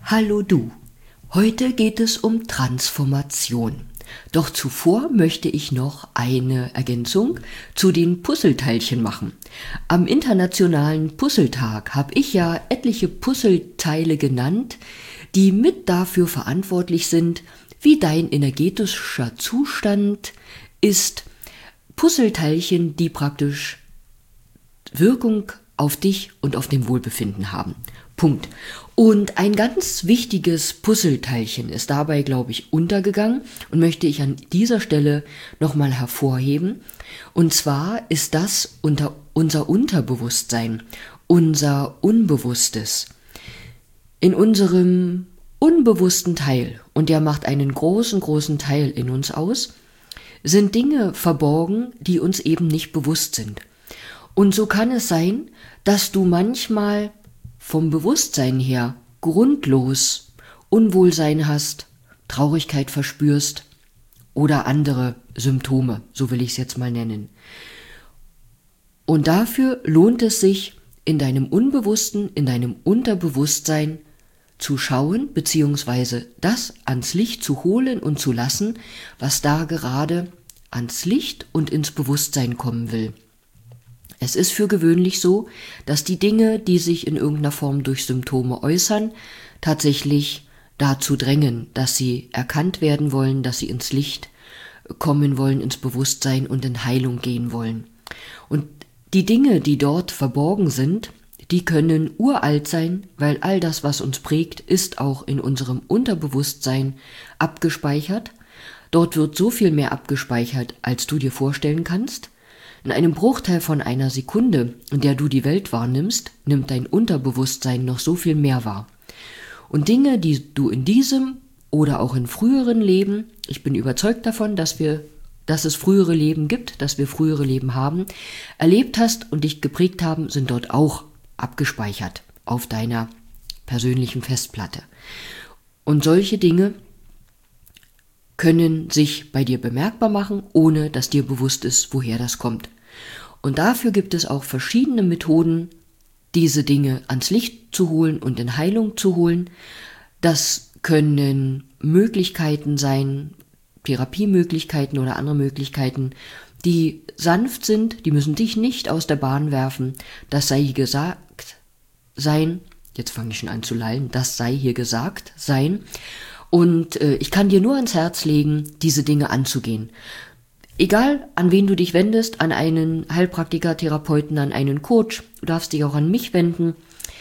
Hallo du, heute geht es um Transformation. Doch zuvor möchte ich noch eine Ergänzung zu den Puzzleteilchen machen. Am Internationalen Puzzletag habe ich ja etliche Puzzleteile genannt, die mit dafür verantwortlich sind, wie dein energetischer Zustand ist. Puzzleteilchen, die praktisch Wirkung auf dich und auf dein Wohlbefinden haben. Punkt. Und ein ganz wichtiges Puzzleteilchen ist dabei, glaube ich, untergegangen und möchte ich an dieser Stelle nochmal hervorheben. Und zwar ist das unser Unterbewusstsein, unser Unbewusstes. In unserem unbewussten Teil, und der macht einen großen, großen Teil in uns aus, sind Dinge verborgen, die uns eben nicht bewusst sind. Und so kann es sein, dass du manchmal vom Bewusstsein her grundlos Unwohlsein hast, Traurigkeit verspürst oder andere Symptome, so will ich es jetzt mal nennen. Und dafür lohnt es sich, in deinem Unbewussten, in deinem Unterbewusstsein zu schauen, beziehungsweise das ans Licht zu holen und zu lassen, was da gerade ans Licht und ins Bewusstsein kommen will. Es ist für gewöhnlich so, dass die Dinge, die sich in irgendeiner Form durch Symptome äußern, tatsächlich dazu drängen, dass sie erkannt werden wollen, dass sie ins Licht kommen wollen, ins Bewusstsein und in Heilung gehen wollen. Und die Dinge, die dort verborgen sind, die können uralt sein, weil all das, was uns prägt, ist auch in unserem Unterbewusstsein abgespeichert. Dort wird so viel mehr abgespeichert, als du dir vorstellen kannst. In einem Bruchteil von einer Sekunde, in der du die Welt wahrnimmst, nimmt dein Unterbewusstsein noch so viel mehr wahr. Und Dinge, die du in diesem oder auch in früheren Leben, ich bin überzeugt davon, dass es frühere Leben gibt, dass wir frühere Leben haben, erlebt hast und dich geprägt haben, sind dort auch abgespeichert auf deiner persönlichen Festplatte. Und solche Dinge können sich bei dir bemerkbar machen, ohne dass dir bewusst ist, woher das kommt. Und dafür gibt es auch verschiedene Methoden, diese Dinge ans Licht zu holen und in Heilung zu holen. Das können Möglichkeiten sein, Therapiemöglichkeiten oder andere Möglichkeiten, die sanft sind, die müssen dich nicht aus der Bahn werfen. Das sei hier gesagt sein, jetzt fange ich schon an zu lallen, das sei hier gesagt sein. Und ich kann dir nur ans Herz legen, diese Dinge anzugehen. Egal, an wen du dich wendest, an einen Heilpraktiker, Therapeuten, an einen Coach, du darfst dich auch an mich wenden.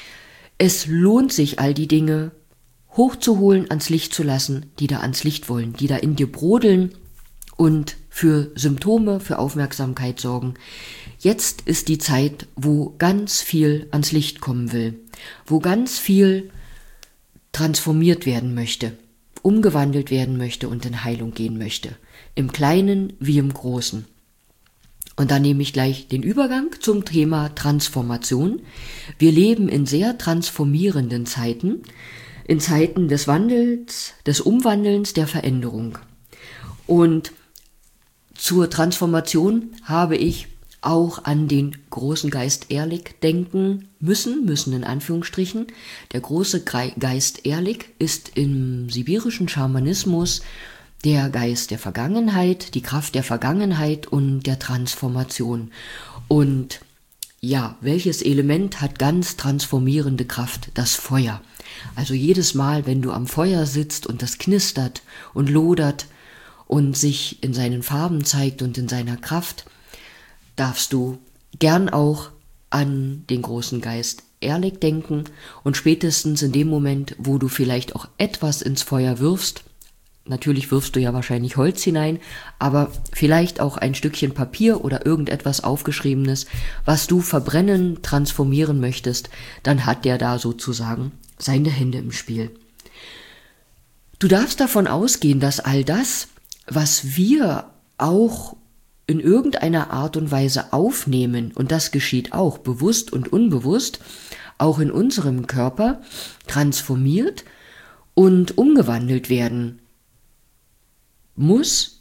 Es lohnt sich, all die Dinge hochzuholen, ans Licht zu lassen, die da ans Licht wollen, die da in dir brodeln und für Symptome, für Aufmerksamkeit sorgen. Jetzt ist die Zeit, wo ganz viel ans Licht kommen will, wo ganz viel transformiert werden möchte, umgewandelt werden möchte und in Heilung gehen möchte. Im Kleinen wie im Großen. Und da nehme ich gleich den Übergang zum Thema Transformation. Wir leben in sehr transformierenden Zeiten, in Zeiten des Wandels, des Umwandelns, der Veränderung. Und zur Transformation habe ich auch an den großen Geist Erlik denken müssen in Anführungsstrichen. Der große Geist Erlik ist im sibirischen Schamanismus der Geist der Vergangenheit, die Kraft der Vergangenheit und der Transformation. Und ja, welches Element hat ganz transformierende Kraft? Das Feuer. Also jedes Mal, wenn du am Feuer sitzt und das knistert und lodert und sich in seinen Farben zeigt und in seiner Kraft, darfst du gern auch an den großen Geist Erlik denken und spätestens in dem Moment, wo du vielleicht auch etwas ins Feuer wirfst, natürlich wirfst du ja wahrscheinlich Holz hinein, aber vielleicht auch ein Stückchen Papier oder irgendetwas Aufgeschriebenes, was du verbrennen, transformieren möchtest, dann hat der da sozusagen seine Hände im Spiel. Du darfst davon ausgehen, dass all das, was wir auch in irgendeiner Art und Weise aufnehmen, und das geschieht auch bewusst und unbewusst, auch in unserem Körper transformiert und umgewandelt werden muss,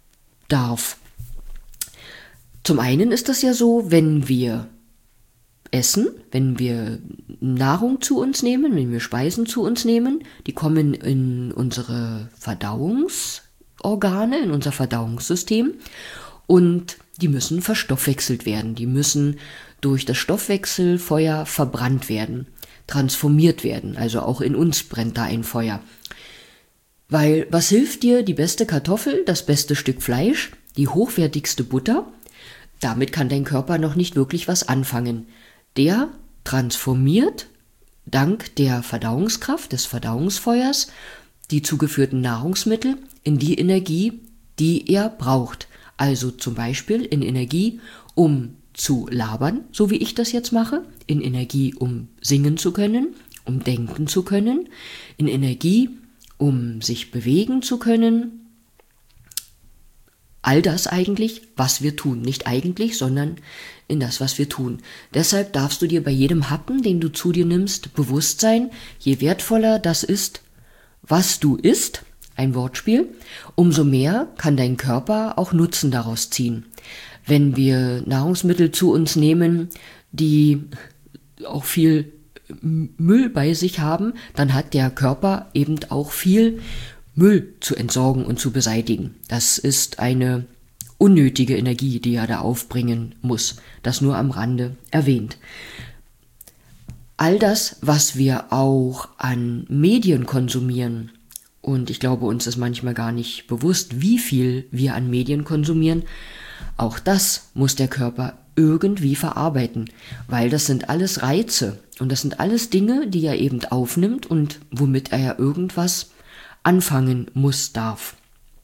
darf. Zum einen ist das ja so, wenn wir essen, wenn wir Nahrung zu uns nehmen, wenn wir Speisen zu uns nehmen, die kommen in unsere Verdauungsorgane, in unser Verdauungssystem und die müssen verstoffwechselt werden. Die müssen durch das Stoffwechselfeuer verbrannt werden, transformiert werden. Also auch in uns brennt da ein Feuer. Weil was hilft dir die beste Kartoffel, das beste Stück Fleisch, die hochwertigste Butter? Damit kann dein Körper noch nicht wirklich was anfangen. Der transformiert dank der Verdauungskraft, des Verdauungsfeuers, die zugeführten Nahrungsmittel in die Energie, die er braucht. Also zum Beispiel in Energie, um zu labern, so wie ich das jetzt mache, in Energie, um singen zu können, um denken zu können, in Energie, um sich bewegen zu können. All das eigentlich, was wir tun. Nicht eigentlich, sondern in das, was wir tun. Deshalb darfst du dir bei jedem Happen, den du zu dir nimmst, bewusst sein, je wertvoller das ist, was du isst, ein Wortspiel, umso mehr kann dein Körper auch Nutzen daraus ziehen. Wenn wir Nahrungsmittel zu uns nehmen, die auch viel Müll bei sich haben, dann hat der Körper eben auch viel Müll zu entsorgen und zu beseitigen. Das ist eine unnötige Energie, die er da aufbringen muss. Das nur am Rande erwähnt. All das, was wir auch an Medien konsumieren, und ich glaube, uns ist manchmal gar nicht bewusst, wie viel wir an Medien konsumieren, auch das muss der Körper irgendwie verarbeiten, weil das sind alles Reize und das sind alles Dinge, die er eben aufnimmt und womit er ja irgendwas anfangen muss, darf.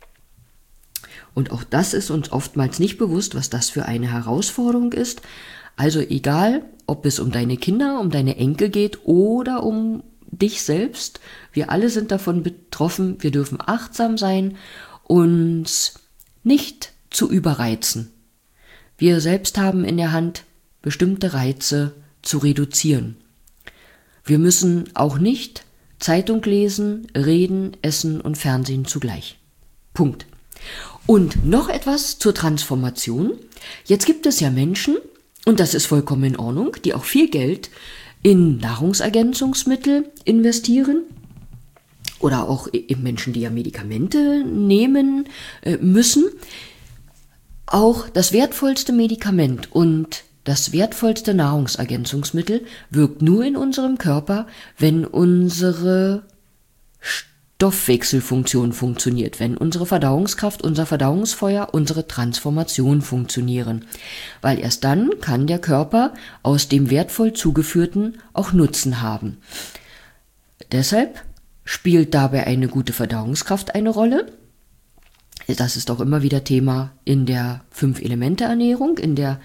Und auch das ist uns oftmals nicht bewusst, was das für eine Herausforderung ist. Also egal, ob es um deine Kinder, um deine Enkel geht oder um dich selbst, wir alle sind davon betroffen, wir dürfen achtsam sein, uns nicht zu überreizen. Wir selbst haben in der Hand, bestimmte Reize zu reduzieren. Wir müssen auch nicht Zeitung lesen, reden, essen und Fernsehen zugleich. Punkt. Und noch etwas zur Transformation. Jetzt gibt es ja Menschen, und das ist vollkommen in Ordnung, die auch viel Geld in Nahrungsergänzungsmittel investieren oder auch eben Menschen, die ja Medikamente nehmen müssen. Auch das wertvollste Medikament und das wertvollste Nahrungsergänzungsmittel wirkt nur in unserem Körper, wenn unsere Stoffwechselfunktion funktioniert, wenn unsere Verdauungskraft, unser Verdauungsfeuer, unsere Transformation funktionieren. Weil erst dann kann der Körper aus dem wertvoll zugeführten auch Nutzen haben. Deshalb spielt dabei eine gute Verdauungskraft eine Rolle. Das ist auch immer wieder Thema in der 5-Elemente-Ernährung, in der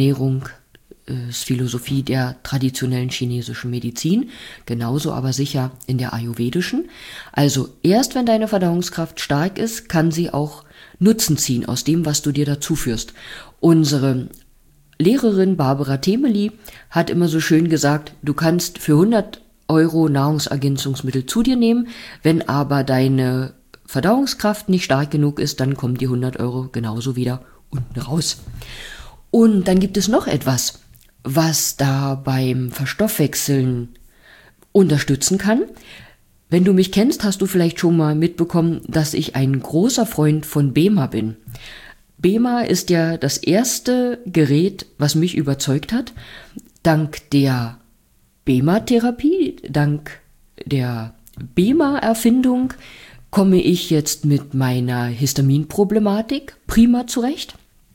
Ernährungsphilosophie der traditionellen chinesischen Medizin, genauso aber sicher in der ayurvedischen. Also erst wenn deine Verdauungskraft stark ist, kann sie auch Nutzen ziehen aus dem, was du dir dazu führst. Unsere Lehrerin Barbara Temeli hat immer so schön gesagt, du kannst für 100 Euro Nahrungsergänzungsmittel zu dir nehmen, wenn aber deine Verdauungskraft nicht stark genug ist, dann kommen die 100 Euro genauso wieder unten raus. Und dann gibt es noch etwas, was da beim Verstoffwechseln unterstützen kann. Wenn du mich kennst, hast du vielleicht schon mal mitbekommen, dass ich ein großer Freund von Bema bin. Bema ist ja das erste Gerät, was mich überzeugt hat. Dank der Bema-Therapie, dank der Bema-Erfindung komme ich jetzt mit meiner Histaminproblematik prima zurecht.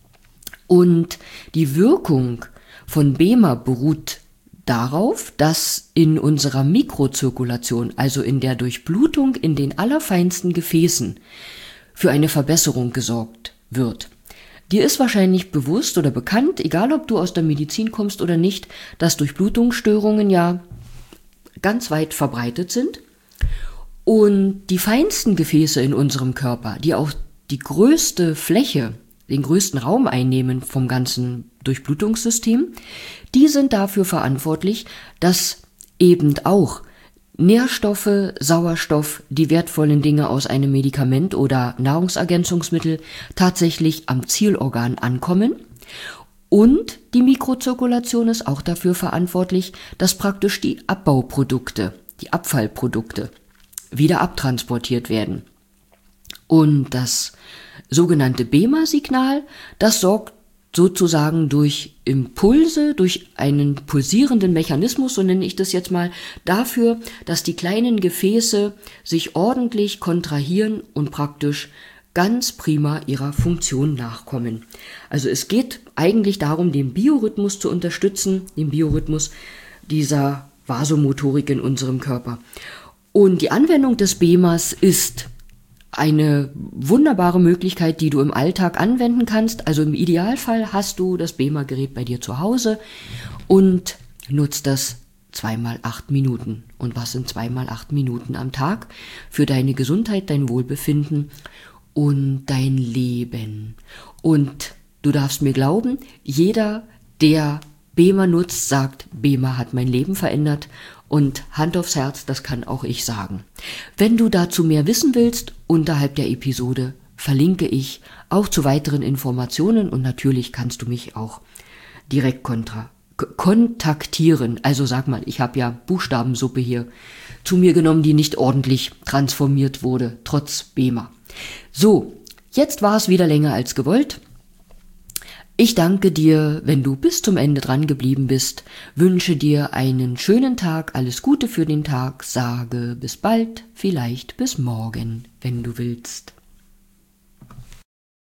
Und die Wirkung von Bema beruht darauf, dass in unserer Mikrozirkulation, also in der Durchblutung in den allerfeinsten Gefäßen, für eine Verbesserung gesorgt wird. Dir ist wahrscheinlich bewusst oder bekannt, egal ob du aus der Medizin kommst oder nicht, dass Durchblutungsstörungen ja ganz weit verbreitet sind. Und die feinsten Gefäße in unserem Körper, die auch die größte Fläche, den größten Raum einnehmen vom ganzen Durchblutungssystem, die sind dafür verantwortlich, dass eben auch Nährstoffe, Sauerstoff, die wertvollen Dinge aus einem Medikament oder Nahrungsergänzungsmittel tatsächlich am Zielorgan ankommen Und die Mikrozirkulation ist auch dafür verantwortlich, dass praktisch die Abbauprodukte, die Abfallprodukte wieder abtransportiert werden. Und das sogenannte BEMA-Signal, das sorgt sozusagen durch Impulse, durch einen pulsierenden Mechanismus, so nenne ich das jetzt mal, dafür, dass die kleinen Gefäße sich ordentlich kontrahieren und praktisch ganz prima ihrer Funktion nachkommen. Also es geht eigentlich darum, den Biorhythmus zu unterstützen, den Biorhythmus dieser Vasomotorik in unserem Körper. Und die Anwendung des BEMAs ist eine wunderbare Möglichkeit, die du im Alltag anwenden kannst. Also im Idealfall hast du das BEMA-Gerät bei dir zu Hause und nutzt das 2x8 Minuten. Und was sind 2x8 Minuten am Tag für deine Gesundheit, dein Wohlbefinden und dein Leben? Und du darfst mir glauben, jeder, der BEMA nutzt, sagt, BEMA hat mein Leben verändert. Und Hand aufs Herz, das kann auch ich sagen. Wenn du dazu mehr wissen willst, unterhalb der Episode verlinke ich auch zu weiteren Informationen und natürlich kannst du mich auch direkt kontaktieren. Also sag mal, ich habe ja Buchstabensuppe hier zu mir genommen, die nicht ordentlich transformiert wurde, trotz BEMA. So, jetzt war es wieder länger als gewollt. Ich danke dir, wenn du bis zum Ende dran geblieben bist, wünsche dir einen schönen Tag, alles Gute für den Tag, sage bis bald, vielleicht bis morgen, wenn du willst.